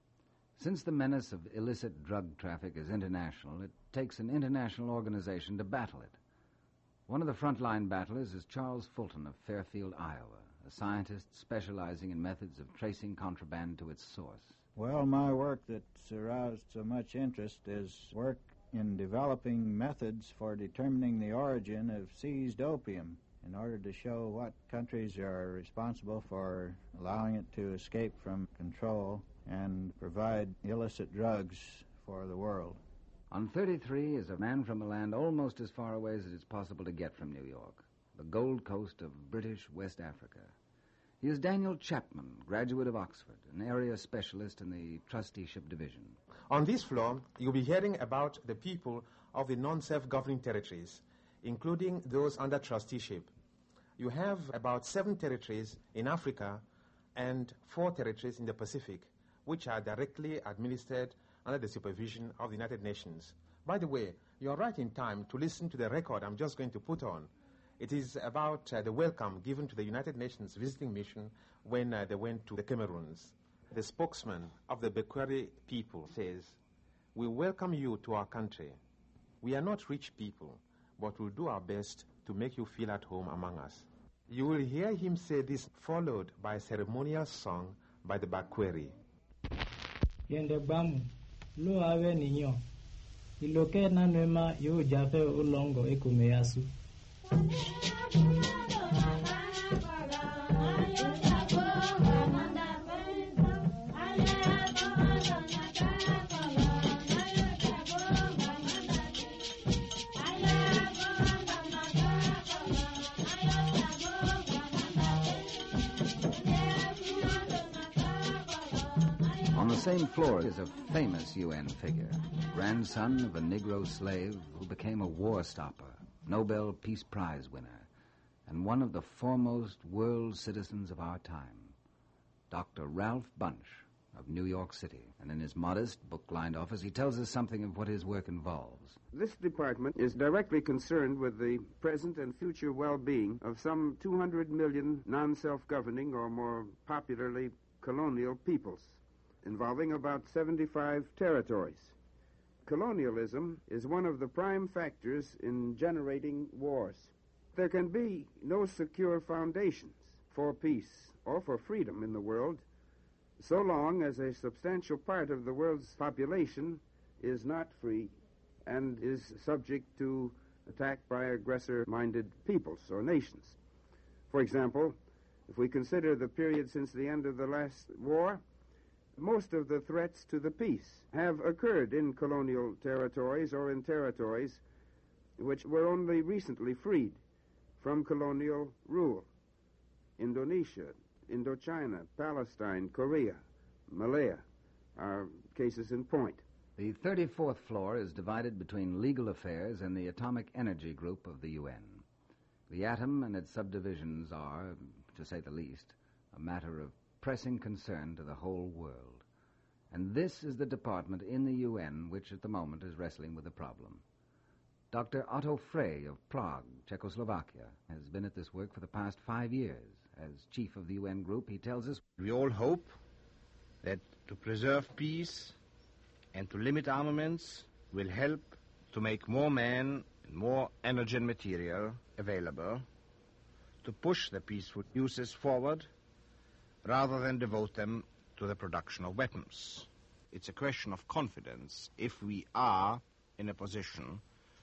Since the menace of illicit drug traffic is international, it takes an international organization to battle it. One of the frontline battlers is Charles Fulton of Fairfield, Iowa, a scientist specializing in methods of tracing contraband to its source. Well, my work that's aroused so much interest is work in developing methods for determining the origin of seized opium in order to show what countries are responsible for allowing it to escape from control and provide illicit drugs for the world. On thirty-three is a man from a land almost as far away as it is possible to get from New York, the Gold Coast of British West Africa. He is Daniel Chapman, graduate of Oxford, an area specialist in the trusteeship division. On this floor, you'll be hearing about the people of the non-self-governing territories, including those under trusteeship. You have about seven territories in Africa and four territories in the Pacific, which are directly administered under the supervision of the United Nations. By the way, you are right in time to listen to the record I'm just going to put on. It is about uh, the welcome given to the United Nations visiting mission when uh, they went to the Cameroons. The spokesman of the Bekweri people says, "We welcome you to our country. We are not rich people, but we'll do our best to make you feel at home among us." You will hear him say this, followed by a ceremonial song by the Bekweri. Yende bamu, lo ave ninyo. Iloke na nema yo jafe ulongo ekumeyasu. On the same floor is a famous U N figure, grandson of a Negro slave who became a war stopper, Nobel Peace Prize winner, and one of the foremost world citizens of our time, Doctor Ralph Bunche of New York City. And in his modest, book-lined office, he tells us something of what his work involves. This department is directly concerned with the present and future well-being of some two hundred million non-self-governing, or more popularly, colonial peoples, involving about seventy-five territories. Colonialism is one of the prime factors in generating wars. There can be no secure foundations for peace or for freedom in the world so long as a substantial part of the world's population is not free and is subject to attack by aggressor-minded peoples or nations. For example, if we consider the period since the end of the last war, most of the threats to the peace have occurred in colonial territories or in territories which were only recently freed from colonial rule. Indonesia, Indochina, Palestine, Korea, Malaya are cases in point. The thirty-fourth floor is divided between legal affairs and the Atomic Energy Group of the U N. The atom and its subdivisions are, to say the least, a matter of pressing concern to the whole world. And this is the department in the U N which at the moment is wrestling with the problem. Doctor Otto Frey of Prague, Czechoslovakia, has been at this work for the past five years. As chief of the U N group, he tells us, "We all hope that to preserve peace and to limit armaments will help to make more men and more energy and material available to push the peaceful uses forward rather than devote them to the production of weapons. It's a question of confidence if we are in a position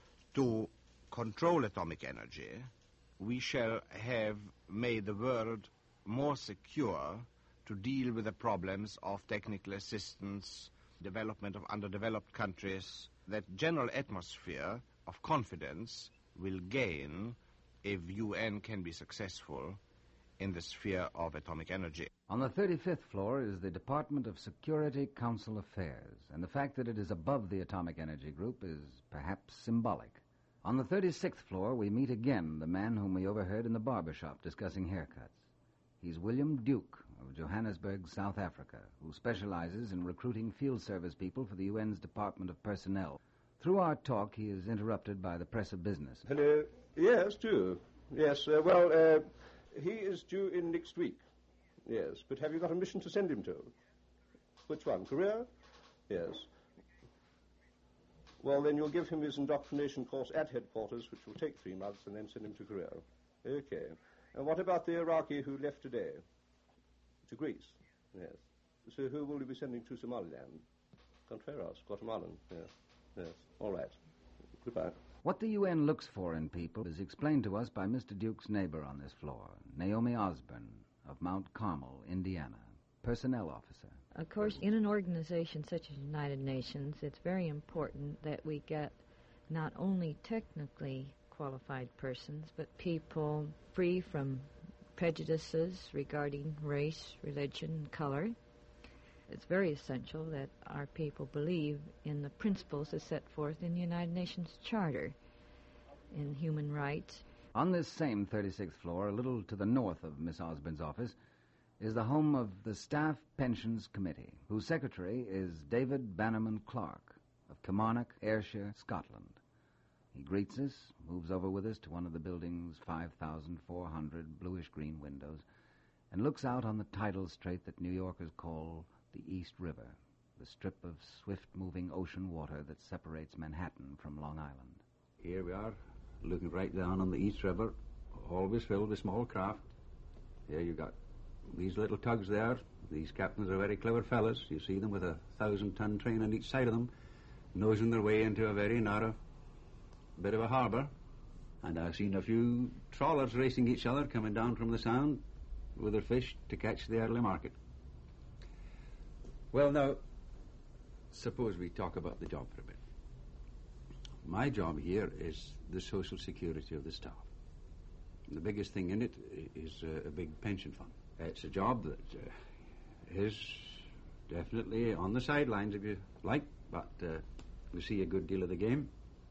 to control atomic energy, we shall have made the world more secure to deal with the problems of technical assistance, development of underdeveloped countries. That general atmosphere of confidence will gain if U N can be successful in the sphere of atomic energy." On the thirty-fifth floor is the Department of Security Council Affairs, and the fact that it is above the Atomic Energy Group is perhaps symbolic. On the thirty-sixth floor, we meet again the man whom we overheard in the barber shop discussing haircuts. He's William Duke of Johannesburg, South Africa, who specializes in recruiting field service people for the U N's Department of Personnel. Through our talk, he is interrupted by the press of business. Hello. Yes, too. Yes, uh, well, uh, he is due in next week. Yes, but have you got a mission to send him to? Which one, Korea? Yes. Well, then you'll give him his indoctrination course at headquarters, which will take three months, and then send him to Korea. Okay. And what about the Iraqi who left today? To Greece? Yes. So who will you be sending to Somaliland? Contreras, Guatemalan, yes. Yes, all right. Goodbye. What the U N looks for in people is explained to us by Mister Duke's neighbor on this floor, Naomi Osborne of Mount Carmel, Indiana, personnel officer. Of course, in an organization such as United Nations, it's very important that we get not only technically qualified persons, but people free from prejudices regarding race, religion, color. It's very essential that our people believe in the principles as set forth in the United Nations Charter in human rights. On this same thirty-sixth floor, a little to the north of Miss Osborne's office, is the home of the Staff Pensions Committee, whose secretary is David Bannerman Clark of Kilmarnock, Ayrshire, Scotland. He greets us, moves over with us to one of the building's five thousand four hundred bluish-green windows, and looks out on the tidal strait that New Yorkers call the East River, the strip of swift-moving ocean water that separates Manhattan from Long Island. Here we are, looking right down on the East River, always filled with small craft. Here you got these little tugs there. These captains are very clever fellas. You see them with a thousand-ton train on each side of them, nosing their way into a very narrow bit of a harbour. And I've seen a few trawlers racing each other coming down from the Sound with their fish to catch the early market. Well, now, suppose we talk about the job for a bit. My job here is the social security of the staff. The biggest thing in it is uh, a big pension fund. It's a job that uh, is definitely on the sidelines, if you like, but uh, we see a good deal of the game.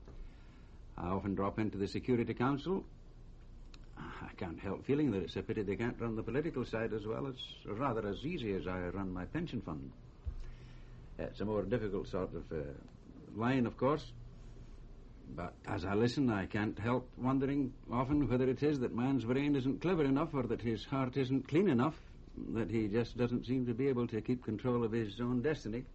I often drop into the Security Council. I can't help feeling that it's a pity they can't run the political side as well as, or rather as easy as I run my pension fund. It's a more difficult sort of uh, line, of course, but as I listen, I can't help wondering often whether it is that man's brain isn't clever enough or that his heart isn't clean enough, that he just doesn't seem to be able to keep control of his own destiny.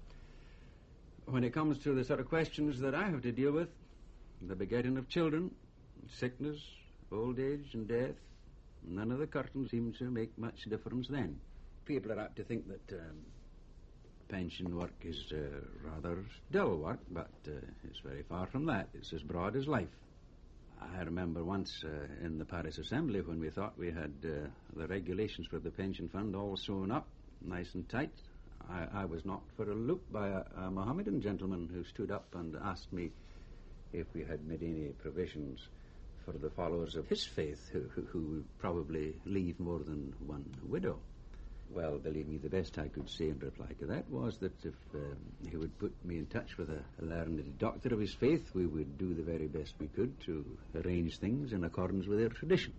When it comes to the sort of questions that I have to deal with, the begetting of children, sickness, old age and death, none of the curtains seem to make much difference then. People are apt to think that um, pension work is uh, rather dull work, but uh, it's very far from that. It's as broad as life. I remember once uh, in the Paris Assembly when we thought we had uh, the regulations for the pension fund all sewn up, nice and tight. I, I was knocked for a loop by a, a Mohammedan gentleman who stood up and asked me if we had made any provisions for the followers of his faith who, who, who would probably leave more than one widow. Well, believe me, the best I could say in reply to that was that if um, he would put me in touch with a, a learned doctor of his faith, we would do the very best we could to arrange things in accordance with their traditions.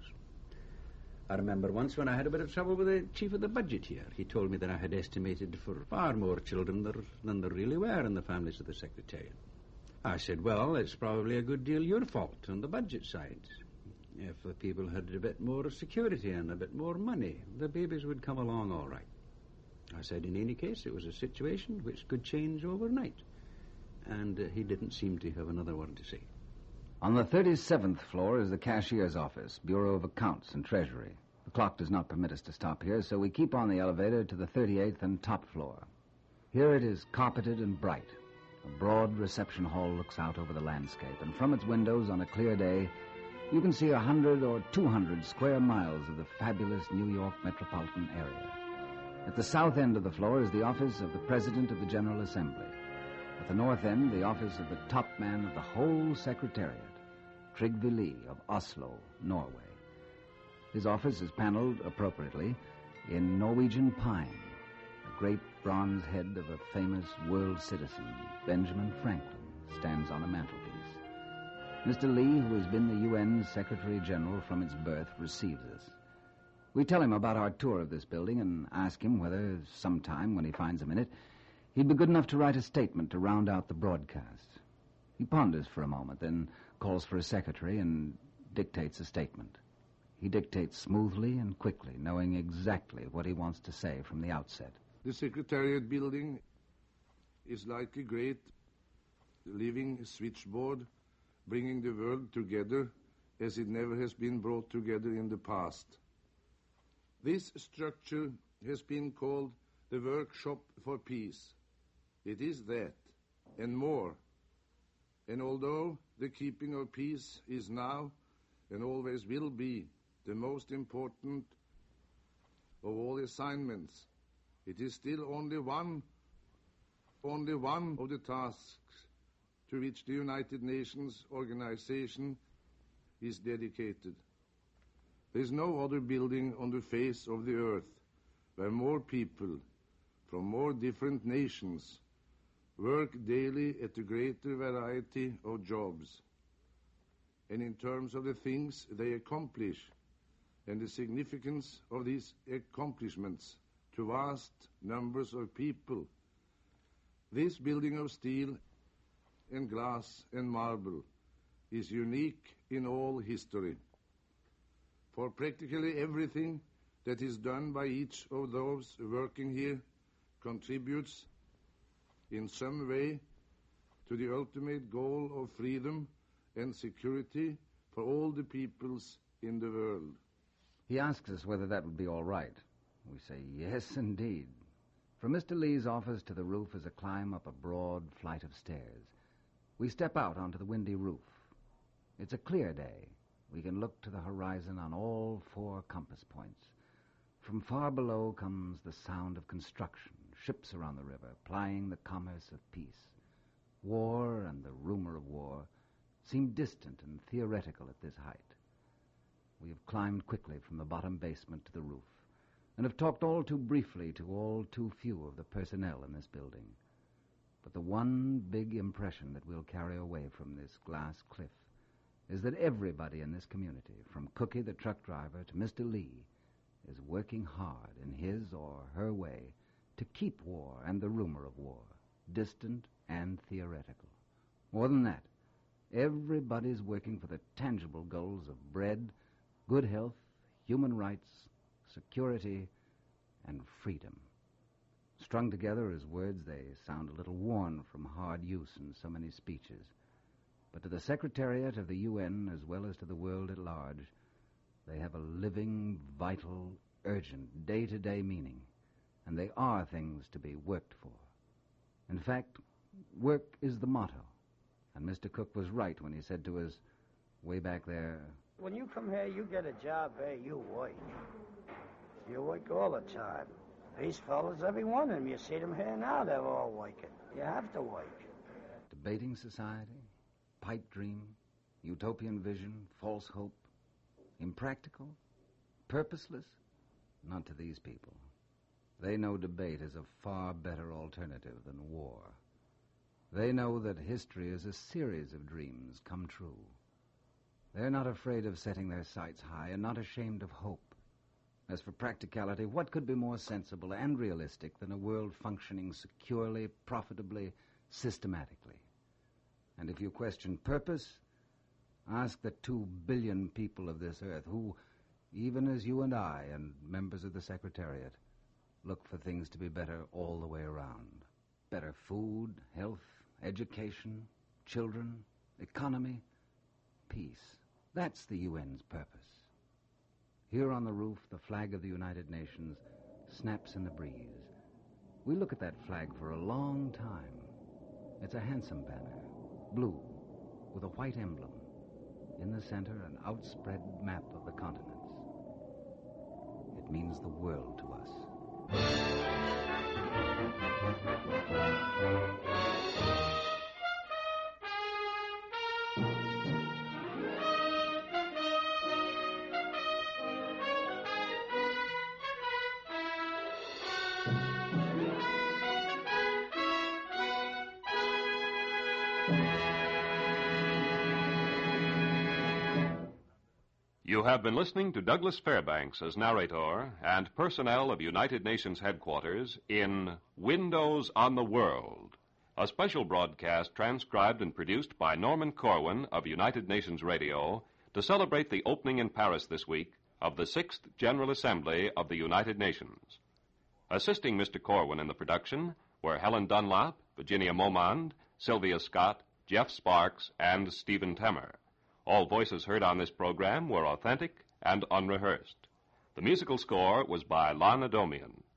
I remember once when I had a bit of trouble with the chief of the budget here. He told me that I had estimated for far more children than, than there really were in the families of the Secretariat. I said, well, it's probably a good deal your fault on the budget side. If the people had a bit more security and a bit more money, the babies would come along all right. I said, in any case, it was a situation which could change overnight. And uh, he didn't seem to have another word to say. On the thirty-seventh floor is the cashier's office, Bureau of Accounts and Treasury. The clock does not permit us to stop here, so we keep on the elevator to the thirty-eighth and top floor. Here it is carpeted and bright. A broad reception hall looks out over the landscape, and from its windows on a clear day, you can see a hundred or two hundred square miles of the fabulous New York metropolitan area. At the south end of the floor is the office of the President of the General Assembly. At the north end, the office of the top man of the whole Secretariat, Trygve Lie of Oslo, Norway. His office is paneled appropriately in Norwegian pine. A great bronze head of a famous world citizen, Benjamin Franklin, stands on a mantelpiece. Mister Lie, who has been the U N Secretary General from its birth, receives us. We tell him about our tour of this building and ask him whether, sometime when he finds a minute, he'd be good enough to write a statement to round out the broadcast. He ponders for a moment, then calls for a secretary and dictates a statement. He dictates smoothly and quickly, knowing exactly what he wants to say from the outset. The Secretariat building is like a great living switchboard, bringing the world together as it never has been brought together in the past. This structure has been called the Workshop for Peace. It is that, and more. And although the keeping of peace is now, and always will be, the most important of all assignments, it is still only one, only one of the tasks to which the United Nations organization is dedicated. There is no other building on the face of the earth where more people from more different nations work daily at a greater variety of jobs. And in terms of the things they accomplish and the significance of these accomplishments to vast numbers of people, this building of steel and glass and marble is unique in all history. For practically everything that is done by each of those working here contributes in some way to the ultimate goal of freedom and security for all the peoples in the world. He asks us whether that would be all right. We say, yes, indeed. From Mister Lee's office to the roof is a climb up a broad flight of stairs. We step out onto the windy roof. It's a clear day. We can look to the horizon on all four compass points. From far below comes the sound of construction, ships around the river, plying the commerce of peace. War and the rumor of war seem distant and theoretical at this height. We have climbed quickly from the bottom basement to the roof, and have talked all too briefly to all too few of the personnel in this building. But the one big impression that we'll carry away from this glass cliff is that everybody in this community, from Cookie the truck driver to Mister Lee, is working hard in his or her way to keep war and the rumor of war distant and theoretical. More than that, everybody's working for the tangible goals of bread, good health, human rights, security, and freedom. Strung together as words, they sound a little worn from hard use in so many speeches. But to the Secretariat of the U N, as well as to the world at large, they have a living, vital, urgent, day-to-day meaning, and they are things to be worked for. In fact, work is the motto, and Mister Cook was right when he said to us, way back there, when you come here, you get a job here, you work. You work all the time. These fellas, every one of them, you see them here now, they're all working. You have to work. Debating society, pipe dream, utopian vision, false hope, impractical, purposeless? Not to these people. They know debate is a far better alternative than war. They know that history is a series of dreams come true. They're not afraid of setting their sights high and not ashamed of hope. As for practicality, what could be more sensible and realistic than a world functioning securely, profitably, systematically? And if you question purpose, ask the two billion people of this earth who, even as you and I and members of the Secretariat, look for things to be better all the way around. Better food, health, education, children, economy, peace. That's the U N's purpose. Here on the roof, the flag of the United Nations snaps in the breeze. We look at that flag for a long time. It's a handsome banner, blue, with a white emblem. In the center, an outspread map of the continents. It means the world to us. You have been listening to Douglas Fairbanks as narrator and personnel of United Nations headquarters in Windows on the World, a special broadcast transcribed and produced by Norman Corwin of United Nations Radio to celebrate the opening in Paris this week of the Sixth General Assembly of the United Nations. Assisting Mister Corwin in the production were Helen Dunlop, Virginia Momond, Sylvia Scott, Jeff Sparks, and Stephen Temmer. All voices heard on this program were authentic and unrehearsed. The musical score was by Lon Adomian.